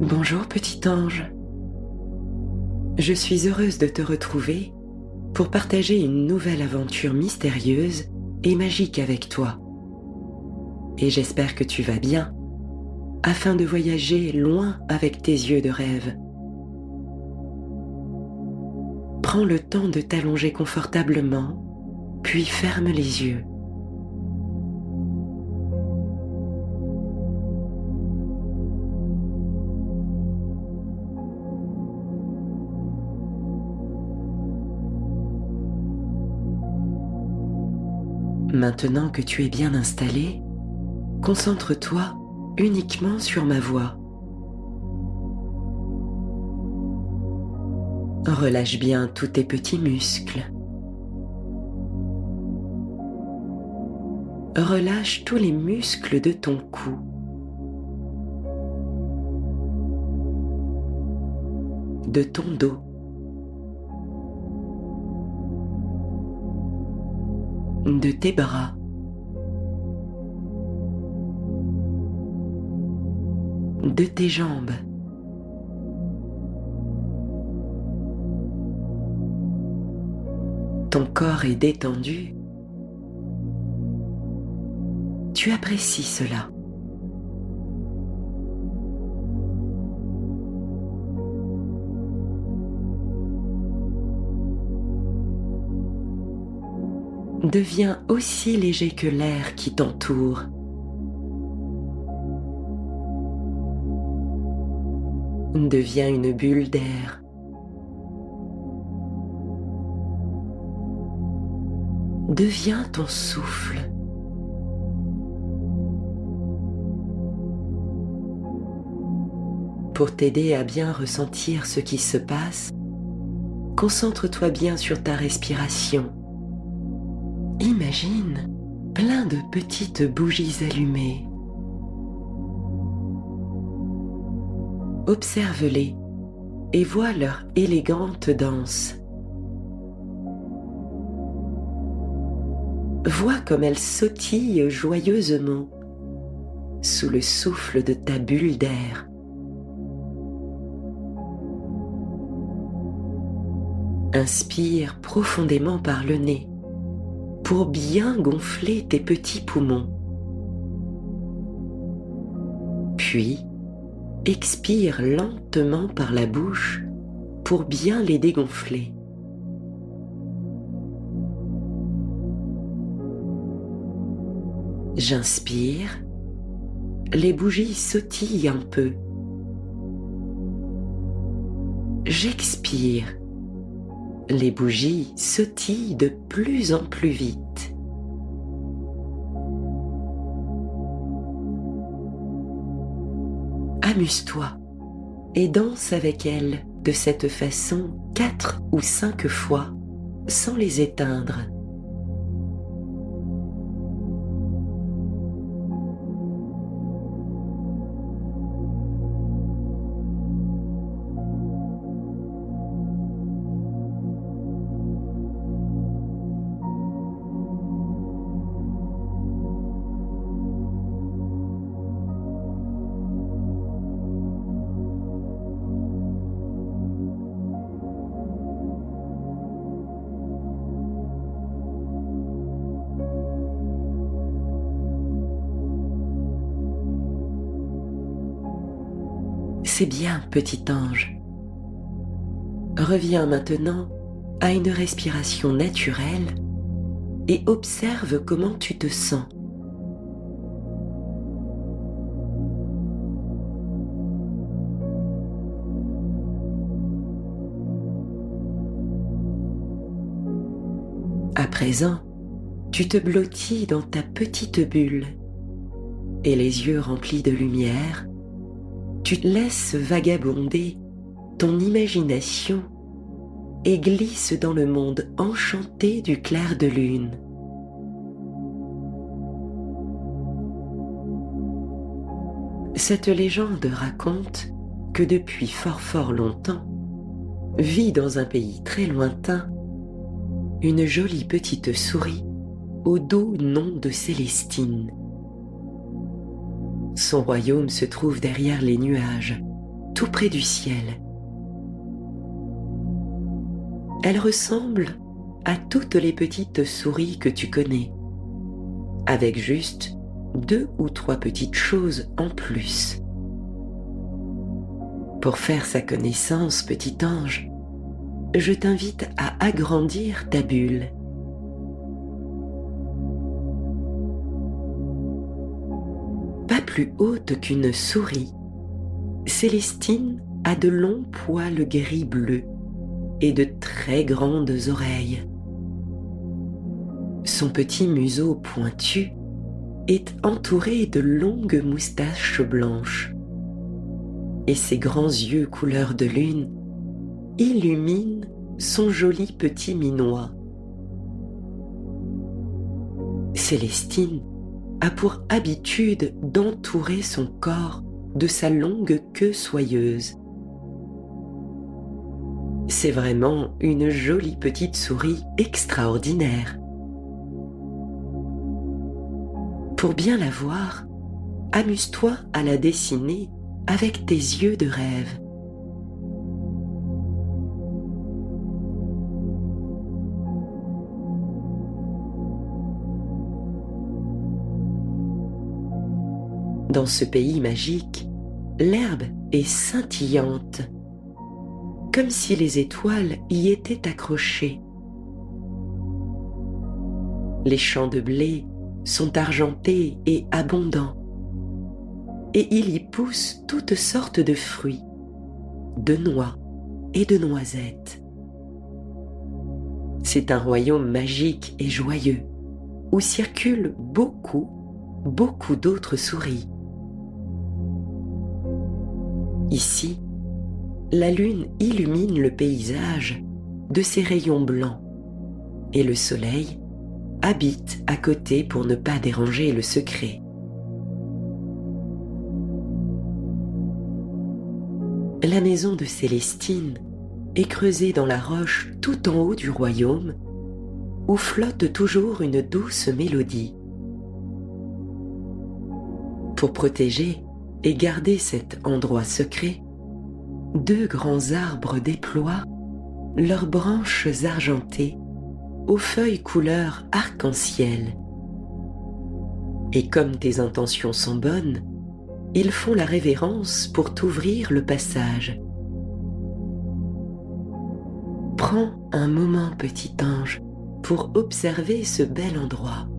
Bonjour petit ange. Je suis heureuse de te retrouver pour partager une nouvelle aventure mystérieuse et magique avec toi. Et j'espère que tu vas bien, afin de voyager loin avec tes yeux de rêve. Prends le temps de t'allonger confortablement, puis ferme les yeux. Maintenant que tu es bien installé, concentre-toi uniquement sur ma voix. Relâche bien tous tes petits muscles. Relâche tous les muscles de ton cou. De ton dos. De tes bras. De tes jambes. Ton corps est détendu. Tu apprécies cela. Deviens aussi léger que l'air qui t'entoure. Deviens une bulle d'air. Deviens ton souffle. Pour t'aider à bien ressentir ce qui se passe, concentre-toi bien sur ta respiration. Imagine plein de petites bougies allumées. Observe-les et vois leur élégante danse. Vois comme elles sautillent joyeusement sous le souffle de ta bulle d'air. Inspire profondément par le nez pour bien gonfler tes petits poumons. Puis, expire lentement par la bouche pour bien les dégonfler. J'inspire, les bougies sautillent un peu. J'expire, les bougies sautillent de plus en plus vite. Amuse-toi et danse avec elles de cette façon 4 ou 5 fois sans les éteindre. C'est bien, petit ange. Reviens maintenant à une respiration naturelle et observe comment tu te sens. À présent, tu te blottis dans ta petite bulle et les yeux remplis de lumière, tu te laisses vagabonder ton imagination et glisses dans le monde enchanté du clair de lune. Cette légende raconte que depuis fort longtemps, vit dans un pays très lointain une jolie petite souris au doux nom de Célestine. Son royaume se trouve derrière les nuages, tout près du ciel. Elle ressemble à toutes les petites souris que tu connais, avec juste 2 ou 3 petites choses en plus. Pour faire sa connaissance, petit ange, je t'invite à agrandir ta bulle. Pas plus haute qu'une souris, Célestine a de longs poils gris bleu et de très grandes oreilles. Son petit museau pointu est entouré de longues moustaches blanches et ses grands yeux couleur de lune illuminent son joli petit minois. Célestine a pour habitude d'entourer son corps de sa longue queue soyeuse. C'est vraiment une jolie petite souris extraordinaire. Pour bien la voir, amuse-toi à la dessiner avec tes yeux de rêve. Dans ce pays magique, l'herbe est scintillante, comme si les étoiles y étaient accrochées. Les champs de blé sont argentés et abondants, et il y pousse toutes sortes de fruits, de noix et de noisettes. C'est un royaume magique et joyeux, où circulent beaucoup d'autres souris. Ici, la lune illumine le paysage de ses rayons blancs et le soleil habite à côté pour ne pas déranger le secret. La maison de Célestine est creusée dans la roche tout en haut du royaume où flotte toujours une douce mélodie. Pour protéger et garder cet endroit secret, 2 grands arbres déploient leurs branches argentées aux feuilles couleur arc-en-ciel. Et comme tes intentions sont bonnes, ils font la révérence pour t'ouvrir le passage. Prends un moment, petit ange, pour observer ce bel endroit.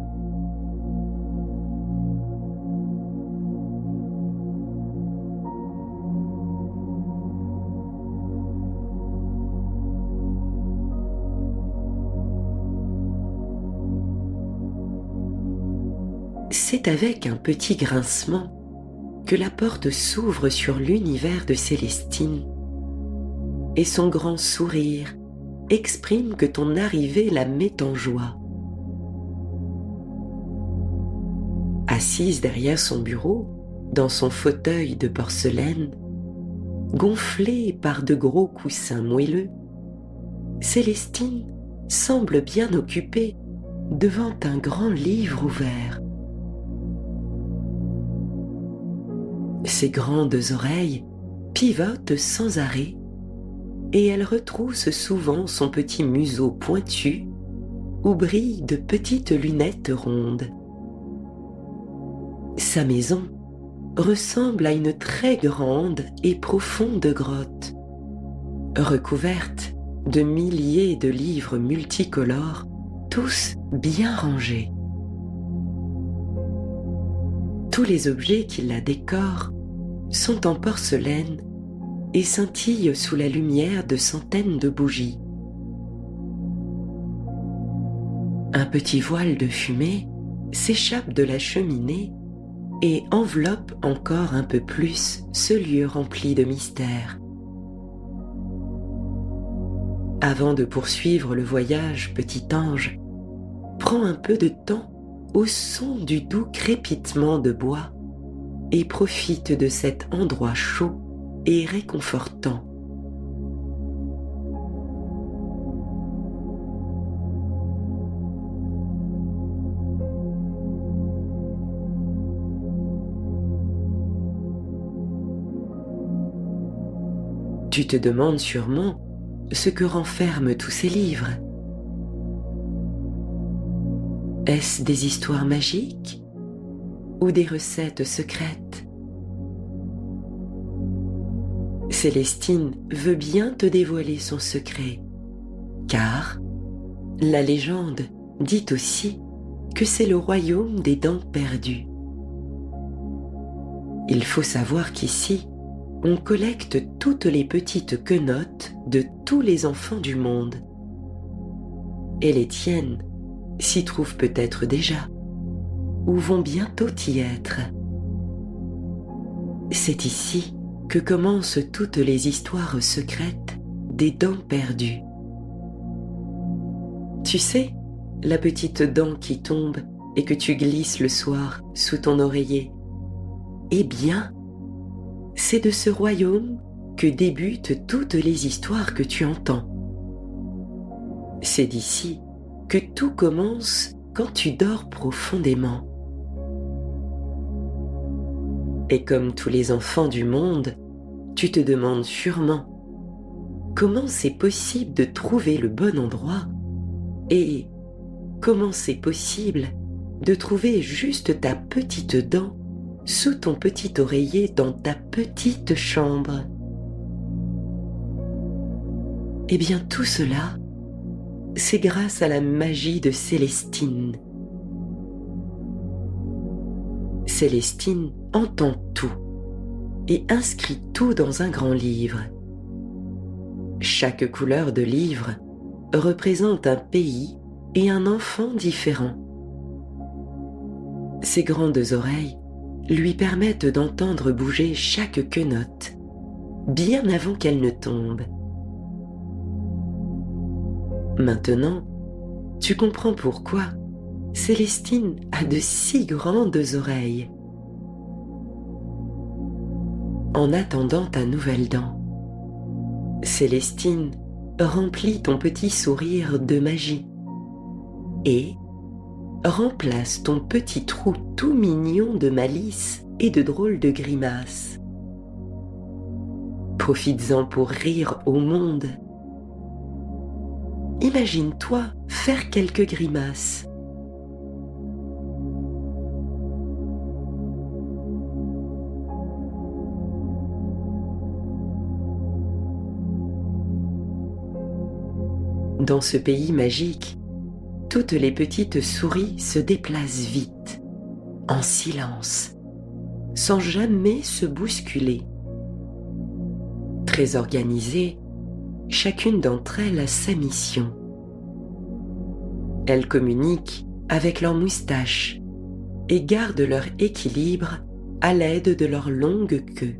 C'est avec un petit grincement que la porte s'ouvre sur l'univers de Célestine et son grand sourire exprime que ton arrivée la met en joie. Assise derrière son bureau, dans son fauteuil de porcelaine, gonflé par de gros coussins moelleux, Célestine semble bien occupée devant un grand livre ouvert. Ses grandes oreilles pivotent sans arrêt et elle retrousse souvent son petit museau pointu où brillent de petites lunettes rondes. Sa maison ressemble à une très grande et profonde grotte, recouverte de milliers de livres multicolores, tous bien rangés. Tous les objets qui la décorent sont en porcelaine et scintillent sous la lumière de centaines de bougies. Un petit voile de fumée s'échappe de la cheminée et enveloppe encore un peu plus ce lieu rempli de mystères. Avant de poursuivre le voyage, petit ange, prends un peu de temps au son du doux crépitement de bois et profite de cet endroit chaud et réconfortant. Tu te demandes sûrement ce que renferment tous ces livres. Est-ce des histoires magiques ou des recettes secrètes? Célestine veut bien te dévoiler son secret, car la légende dit aussi que c'est le royaume des dents perdues. Il faut savoir qu'ici, on collecte toutes les petites quenottes de tous les enfants du monde. Et les tiennes s'y trouvent peut-être déjà, ou vont bientôt y être. C'est ici que commencent toutes les histoires secrètes des dents perdues. Tu sais, la petite dent qui tombe et que tu glisses le soir sous ton oreiller. Eh bien, c'est de ce royaume que débutent toutes les histoires que tu entends. C'est d'ici que tout commence quand tu dors profondément. Et comme tous les enfants du monde, tu te demandes sûrement comment c'est possible de trouver le bon endroit et comment c'est possible de trouver juste ta petite dent sous ton petit oreiller dans ta petite chambre. Eh bien tout cela, c'est grâce à la magie de Célestine. Célestine entend tout et inscrit tout dans un grand livre. Chaque couleur de livre représente un pays et un enfant différent. Ses grandes oreilles lui permettent d'entendre bouger chaque quenotte, bien avant qu'elle ne tombe. Maintenant, tu comprends pourquoi Célestine a de si grandes oreilles. En attendant ta nouvelle dent, Célestine remplit ton petit sourire de magie et remplace ton petit trou tout mignon de malice et de drôles de grimaces. Profites-en pour rire au monde. Imagine-toi faire quelques grimaces. Dans ce pays magique, toutes les petites souris se déplacent vite, en silence, sans jamais se bousculer. Très organisées, chacune d'entre elles a sa mission. Elles communiquent avec leurs moustaches et gardent leur équilibre à l'aide de leur longue queue.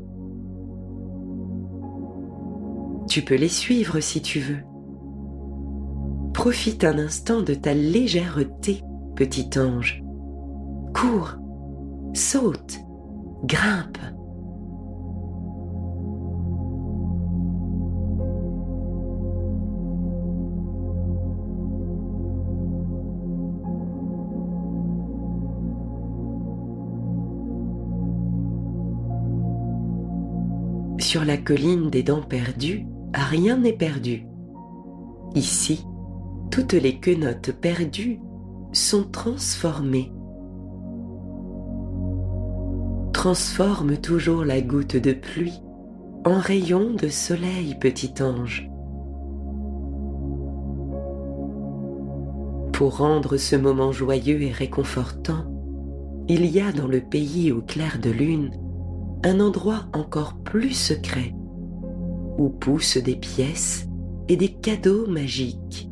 Tu peux les suivre si tu veux. Profite un instant de ta légèreté, petit ange. Cours, saute, grimpe. Sur la colline des dents perdues, rien n'est perdu. Ici, toutes les quenottes perdues sont transformées. Transforme toujours la goutte de pluie en rayon de soleil, petit ange. Pour rendre ce moment joyeux et réconfortant, il y a dans le pays au clair de lune un endroit encore plus secret où poussent des pièces et des cadeaux magiques.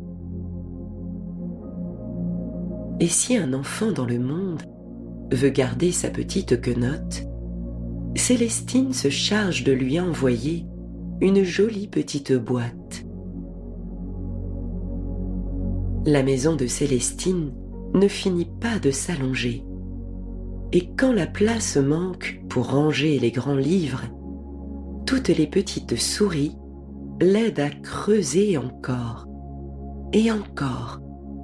Et si un enfant dans le monde veut garder sa petite quenotte, Célestine se charge de lui envoyer une jolie petite boîte. La maison de Célestine ne finit pas de s'allonger. Et quand la place manque pour ranger les grands livres, toutes les petites souris l'aident à creuser encore et encore.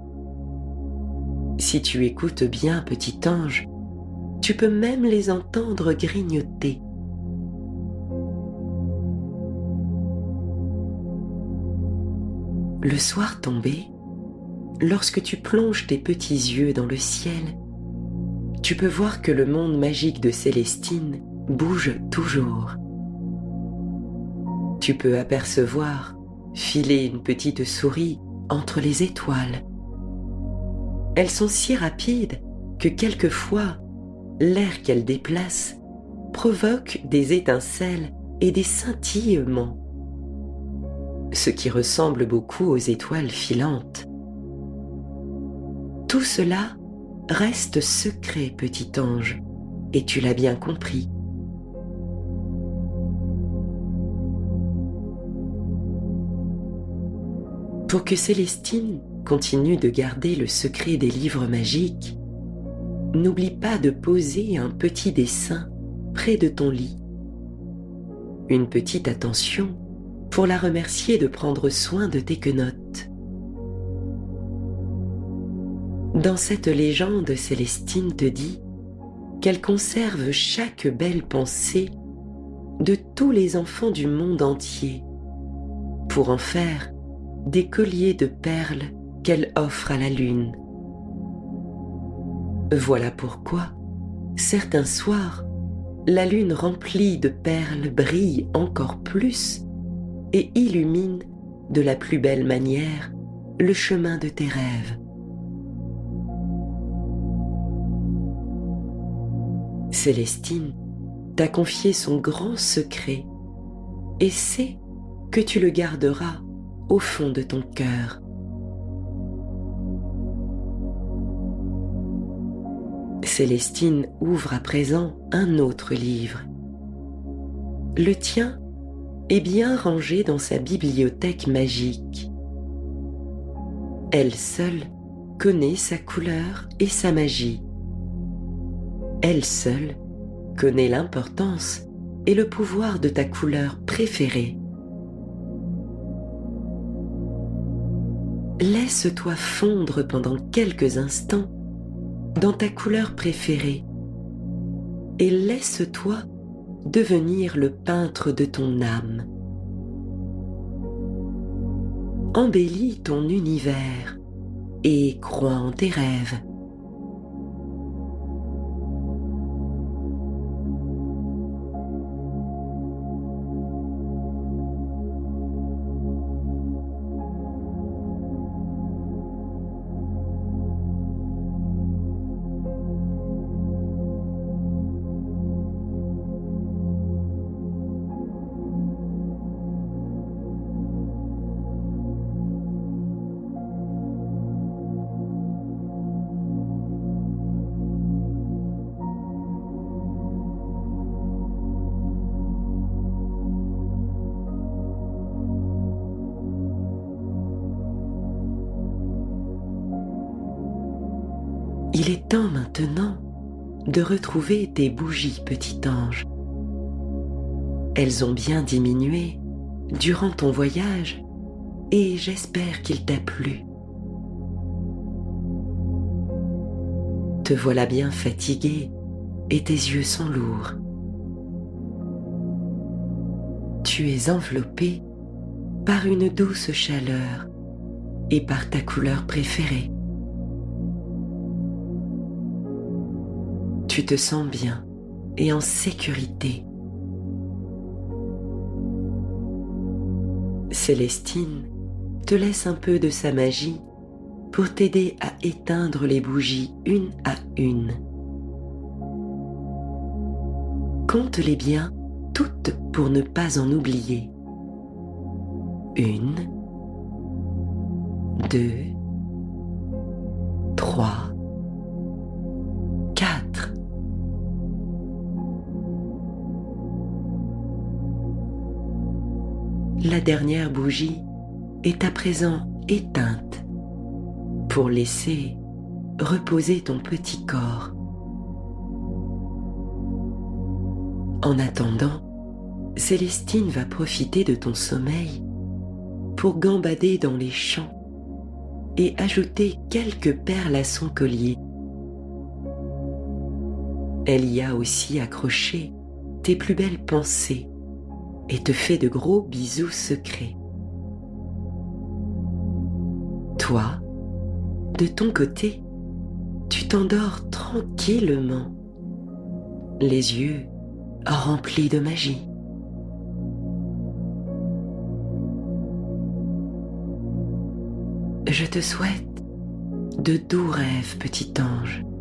Si tu écoutes bien, petit ange, tu peux même les entendre grignoter. Le soir tombé, lorsque tu plonges tes petits yeux dans le ciel, tu peux voir que le monde magique de Célestine bouge toujours. Tu peux apercevoir filer une petite souris entre les étoiles. Elles sont si rapides que quelquefois, l'air qu'elles déplacent provoque des étincelles et des scintillements, ce qui ressemble beaucoup aux étoiles filantes. Tout cela reste secret, petit ange, et tu l'as bien compris. Pour que Célestine continue de garder le secret des livres magiques, n'oublie pas de poser un petit dessin près de ton lit. Une petite attention pour la remercier de prendre soin de tes quenottes. Dans cette légende, Célestine te dit qu'elle conserve chaque belle pensée de tous les enfants du monde entier pour en faire des colliers de perles qu'elle offre à la lune. Voilà pourquoi, certains soirs, la lune remplie de perles brille encore plus et illumine de la plus belle manière le chemin de tes rêves. Célestine t'a confié son grand secret et sait que tu le garderas au fond de ton cœur. Célestine ouvre à présent un autre livre. Le tien est bien rangé dans sa bibliothèque magique. Elle seule connaît sa couleur et sa magie. Elle seule connaît l'importance et le pouvoir de ta couleur préférée. Laisse-toi fondre pendant quelques instants dans ta couleur préférée et laisse-toi devenir le peintre de ton âme. Embellis ton univers et crois en tes rêves. Il est temps maintenant de retrouver tes bougies, petit ange. Elles ont bien diminué durant ton voyage et j'espère qu'il t'a plu. Te voilà bien fatigué et tes yeux sont lourds. Tu es enveloppé par une douce chaleur et par ta couleur préférée. Tu te sens bien et en sécurité. Célestine te laisse un peu de sa magie pour t'aider à éteindre les bougies une à une. Compte-les bien toutes pour ne pas en oublier. 1, 2, 3, 4. La dernière bougie est à présent éteinte pour laisser reposer ton petit corps. En attendant, Célestine va profiter de ton sommeil pour gambader dans les champs et ajouter quelques perles à son collier. Elle y a aussi accroché tes plus belles pensées et te fait de gros bisous secrets. toi, de ton côté, tu t'endors tranquillement, les yeux remplis de magie. Je te souhaite de doux rêves, petit ange.